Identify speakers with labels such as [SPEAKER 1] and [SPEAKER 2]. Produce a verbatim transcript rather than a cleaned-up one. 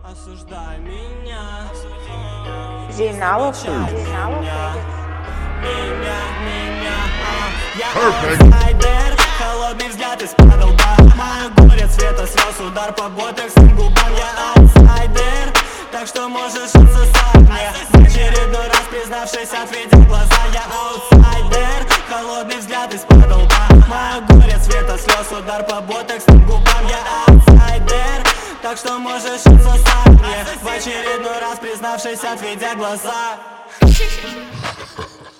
[SPEAKER 1] Осуждай меня,
[SPEAKER 2] Зейналов, Зейналов,
[SPEAKER 1] меня, меня, а. Я аутсайдер, холодный взгляд из-под лба. Мое горе цвета слез, удар по ботоксным губам. Я аутсайдер, так что можешь отсосать мне. В очередной раз признавшись, ответил глаза. Я аутсайдер, холодный взгляд из-под лба. Мое горе цвета слез, удар по ботоксным губам. Я аутсайдер, так что можешь отсосать мне. В очередной раз признавшись, отведя глаза.